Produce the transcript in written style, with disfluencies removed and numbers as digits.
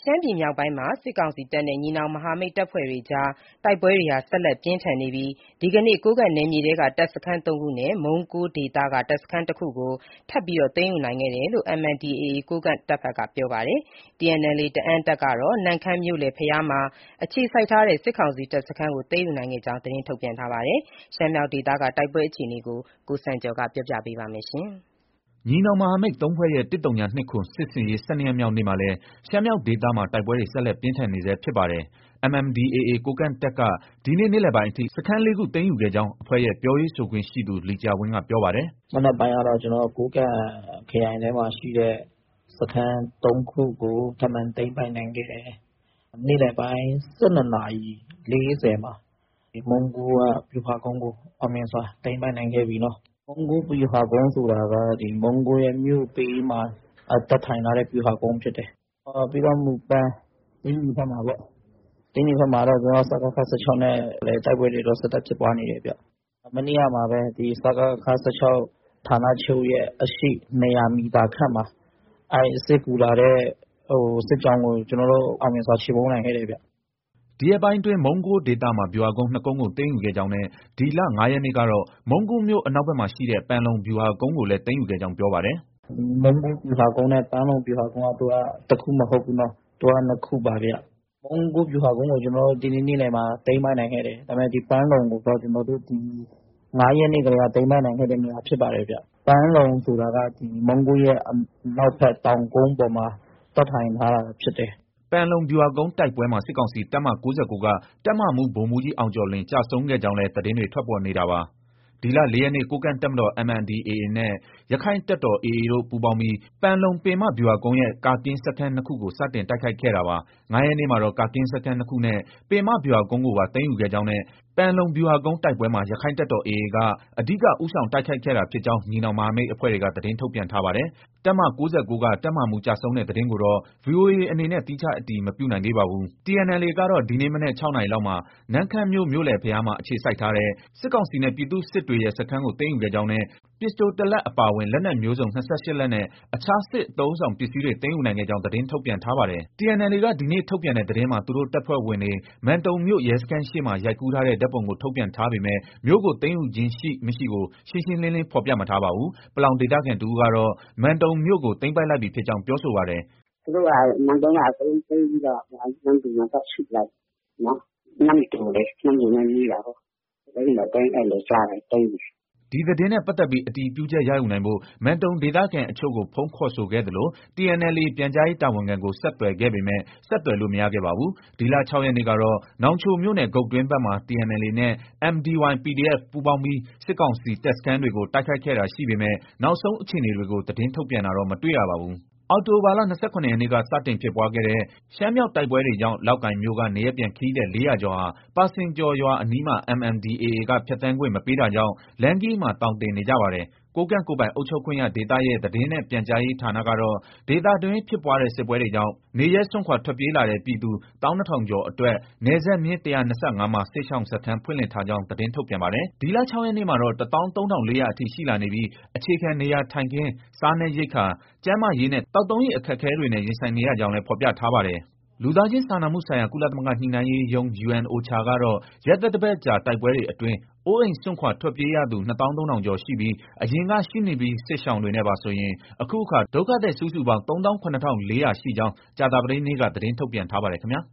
ရှမ်းပြည်မြောက်ပိုင်းမှာ စစ်ကောင်စီတပ်နဲ့ ညီနောင်မဟာမိတ်တပ်ဖွဲ့တွေကြား တိုက်ပွဲတွေဆက်လက်ပြင်းထန်နေပြီး ဒီကနေ့ ကိုးကန့်နယ်မြေထဲက တပ်စခန်း ၃ ခုနဲ့ မုံးကိုးဒေသက တပ်စခန်းတခုကို ထပ်မံသိမ်းယူနိုင်ခဲ့တယ်လို့ MNDAA ကိုးကန့်တပ်ဘက်က ပြောပါတယ်။ TNLA တအာင်းတပ်ကတော့ နမ့်ခမ်းမြို့လယ် ဘုရားမှာ အခြေစိုက်ထားတဲ့ စစ်ကောင်စီတပ်စခန်းကို သိမ်းယူနိုင်ခဲ့ကြောင်း သတင်းထုတ်ပြန်ထားပါတယ်။ ရှမ်းမြောက်ဒေသက တိုက်ပွဲအခြေအနေကို ကိုစံကျော်က ပြောပြပေးပါမယ်။ညီနောင်မဟာမိတ် ၃ ဖွဲ့ရဲ့ ၁၀၂၇ စစ်ဆင်ရေး ၁၂ ရက်မြောက်နေ့မှာလည်း ရှမ်းမြောက်ဒေသမှာ တိုက်ပွဲတွေ ဆက်လက်ပြင်းထန်နေဆဲဖြစ်ပါတယ်။ MNDAA ကိုးကန့်တပ်က ဒီနေ့ နေ့လည်ပိုင်းအထိ စခန်း ၄ ခု သိမ်းယူခဲ့ကြောင်း အဖွဲ့ရဲ့ ပြောရေးဆိုခွင့်ရှိသူ လီကျာဝင်းက ပြောပါတယ်။ “မနက်ပိုင်းကတော့ ကိုးကန့်ခရိုင်ထဲမှာရှိတဲ့ စခန်း ၃ ခုကို ထပ်မံသိမ်းပိုက်နိုင်ခဲ့တယ်။ နေ့လည်ပိုင်း ၁၂ နာရီ ၄၀ မှာ မုံးကိုးက ဗျူဟာကုန်းကို အောင်မြင်စွာ သိမ်းပိုက်နိုင်ခဲ့ပြီနော်။ မုံးကိုးဗျူဟာကုန်းဆိုတာက မုံးကိုးရဲ့မြို့ဘေးမှာ တပ်ထိုင်ထားတဲ့ ဗျူဟာကုန်းဖြစ်တယ်။ ပြီးတော့ မူပန် သိန္နီဘက်မှာပေါ့။ သိန္နီဘက်မှာတော့ စကခ ၁၆ နဲ့လည်း တိုက်ပွဲတွေတော့ ဆက်တိုက်ဖြစ်ပွားနေတယ်ဗျ။ မနေ့ကမှာပဲ စကခ ၁၆ ဌာနချုပ်ရဲ့အရှေ့ ၂၀၀ မီတာခန့်မှာ စစ်ကူလာတဲ့ စစ်ကြောင်းကို ကျနော်တို့ အောင်မြင်စွာ ချေမှုန်းနိုင်ခဲ့တယ်ဗျ။ ” ဒီရက်ပိုင်းအတွင်း မုံးကိုးဒေသမှာ ဗျူဟာကုန်း ၂ ကုန်းကို သိမ်းယူခဲ့ကြောင်းနဲ့ ဒီလ ၅ ရက်နေ့ကတော့ မုံးကိုးမြို့အနောက်ဘက်မှာရှိတဲ့ ပန်လုံဗျူဟာကုန်းကိုလည်း သိမ်းယူခဲ့ကြောင်း ပြောပါတယ်။ “မုံးကိုးဗျူဟာကုန်းနဲ့ ပန်လုံဗျူဟာကုန်းက တခုမဟုတ်ဘူးနော်။ သူက ၂ ခုပါဗျ။ မုံးကိုးဗျူဟာကုန်းကို ကျနော်တို့ ဒီနေ့ နေ့လည်မှာ သိမ်းပိုက်နိုင်ခဲ့တယ်။ ဒါပေမဲ့ ပန်လုံကိုတော့ ကျနော်တို့ ၅ ရက်နေ့ကတည်းက သိမ်းပိုက်နိုင်ခဲ့တဲ့နေရာဖြစ်ပါတယ်ဗျ။ ပန်လုံဆိုတာက မုံးကိုးရဲ့အနောက်ဘက် တောင်ကုန်းပေါ်မှာ တပ်ထိုင်ထားတာဖြစ်တယ်။ ” ပန်လုံဗျူဟာကုန်းတိုက်ပွဲမှာ စစ်ကောင်စီ တပ်မ ၉၉ က တပ်မမှူး ဗိုလ်မှူးကြီးအောင်ကျော်လွင် ကျဆုံးခဲ့ကြောင်းလည်း သတင်းတွေ ထွက်ပေါ်နေတာပါ။ ဒီလ ၄ ရက်နေ့ ကိုးကန့်တပ်မတော် MNDAA နဲ့ ရက္ခိုင့်တပ်တော် AA တို့ ပူးပေါင်းပြီး ပန်လုံပင်မဗျူဟာကုန်းရဲ့ ကာကင်းစခန်း ၂ ခုကို စတင်တိုက်ခိုက်ခဲ့တာပါ။ ၅ ရက်နေ့မှာတော့ ကာကင်းစခန်း ၂ ခုနဲ့ ပင်မဗျူဟာကုန်းကိုပါ သိမ်းယူခဲ့ကြောင်းနဲ့ ပန်လုံဗျူဟာကုန်းတိုက်ပွဲမှာ ရက္ခိုင့်တပ်တော် AA က အဓိက ဦးဆောင်တိုက်ခိုက်ခဲ့တာဖြစ်ကြောင်း ညီနောင်မဟာမိတ်အဖွဲ့တွေက သတင်းထုတ်ပြန်ထားပါတယ်။ တပ်မ ၉၉ က တပ်မမှူး ကျဆုံးတဲ့သတင်းကိုတော့ VOA အနေနဲ့ သီးခြားအတည်မပြုနိုင်သေးပါဘူး။ TNLA ကတော့ ဒီနေ့မနက် ၆ နာရီလောက်မှာ နမ့်ခမ်းမြို့ မြို့လယ်ဘုရားမှာ အခြေစိုက်ထားတဲ့ စစ်ကောင်စီနဲ့ ပြည်သူ့စစ်တွေရဲ့ စခန်းကို သိမ်းယူခဲ့ကြောင်းနဲ့ ပစ္စတို ၁ လက်အပါအဝင် လက်နက်မျိုးစုံ ၂၈ လက်နဲ့ အခြားစစ်အသုံးအဆောင်ပစ္စည်းတွေ သိမ်းယူနိုင်ခဲ့ကြောင်း သတင်းထုတ်ပြန်ထားပါတယ်။ TNLA က ဒီနေ့ထုတ်ပြန်တဲ့သတင်းမှာ သူတို့တပ်ဖွဲ့ဝင်တွေ မန်တုံမြို့ ရဲစခန်းရှေ့မှာ ရိုက်ကူးထားတဲ့ ဓာတ်ပုံကို ထုတ်ပြန်ထားပေမဲ့ မြို့ကို သိမ်းယူခြင်းရှိမရှိကို ရှင်းရှင်းလင်းလင်း ဖော်ပြမထားပါဘူး။ ပလောင်ဒေသခံတဦးကတော့ မန်တုံမြို့ကို သိမ်းပိုက်လိုက်ပြီဖြစ်ကြောင်း ပြောဆိုပါတယ်။ “သူတို့က မန်တုံက အကုန်လုံးသိမ်းပြီးတော့ နမ္မတူမှာ သွားစုလိုက်ပြီနော်။ နမ္မတူလေ။ နမ္မတူနဲ့ နီးတာကိုး။ သိမ်းတယ်လို့ ကြားတယ်။ သိမ်းပြီ။” ဒီသတင်းနဲ့ပတ်သက်ပြီး အတည်ပြုချက်ရယူနိုင်ဖို့ မန်တုံဒေသခံအချို့ကို ဖုန်းခေါ်ဆိုခဲ့သလို TNLA ပြန်ကြားရေးတာဝန်ခံကို ဆက်သွယ်ခဲ့ပေမဲ့ ဆက်သွယ်လို့ မရခဲ့ပါဘူး။ ဒီလ ၆ ရက်နေ့ကတော့ နောင်ချိုမြို့နယ် ဂုတ်တွင်းဘက်မှာ TNLA နဲ့ MDY PDF ပူးပေါင်းပြီး စစ်ကောင်စီတပ်စခန်းတွေကို တိုက်ခိုက်ခဲ့တာရှိပေမဲ့ နောက်ဆုံးအခြေအနေတွေကို သတင်းထုတ်ပြန်တာတော့ မတွေ့ရပါဘူး။ အောက်တိုဘာလ ၂၇ ရက်နေ့က စတင်ဖြစ်ပွားခဲ့တဲ့ ရှမ်းမြောက်တိုက်ပွဲတွေကြောင့် လောက်ကိုင်မြို့က နေရပ်ပြန်ခရီးသည် ၄၀၀ ကျော်ဟာ ပါစင်ကျော်ရွာအနီးမှာ MNDAA က ဖြတ်သန်းခွင့်မပေးတာကြောင့် လမ်းခရီးမှာ သောင်တင်နေကြပါတယ်။ ကိုးကန့်ကိုယ်ပိုင်အုပ်ချုပ်ခွင့်ရဒေသရဲ့ သတင်းနဲ့ပြန်ကြားရေးဌာနကတော့ ဒေသတွင်းဖြစ်ပွားတဲ့ စစ်ပွဲတွေကြောင့် နေရပ်စွန့်ခွာထွက်ပြေးလာတဲ့ ပြည်သူ ၁၂,၀၀၀ ကျော်အတွက် နယ်စပ်မျဉ်း ၁၂၅ မှာ စစ်ရှောင်စခန်းဖွင့်လှစ်ထားကြောင်း သတင်းထုတ်ပြန်ပါတယ်။ ဒီလ ၆ ရက်နေ့မှာတော့ ၁၃,၄၀၀ အထိရှိလာနေပြီး အခြေခံနေရာထိုင်ခင်း၊ စားနပ်ရိက္ခာ၊ ကျန်းမာရေးနဲ့ သောက်သုံးရေအခက်အခဲတွေနဲ့ ရင်ဆိုင်နေရကြောင်းလည်း ဖော်ပြထားပါတယ်။ လူသားချင်းစာနာမှုဆိုင်ရာ ကုလသမဂ္ဂညှိနှိုင်းရေးရုံး UNOCHA ကတော့ ရက်သတ္တပတ်ကြာ တိုက်ပွဲတွေအတွင်း အိုးအိမ်စွန့်ခွာ ထွက်ပြေးရသူ ၂၃,၀၀၀ ကျော်ရှိပြီး အရင်ကရှိနေပြီး စစ်ရှောင်တွေနဲ့ပါဆိုရင် အခုအခါ ဒုက္ခသည်စုစုပေါင်း ၃၇,၄၀၀ ရှိကြောင်း ကြာသပတေးနေ့က သတင်းထုတ်ပြန်ထားပါတယ်ခင်ဗျာ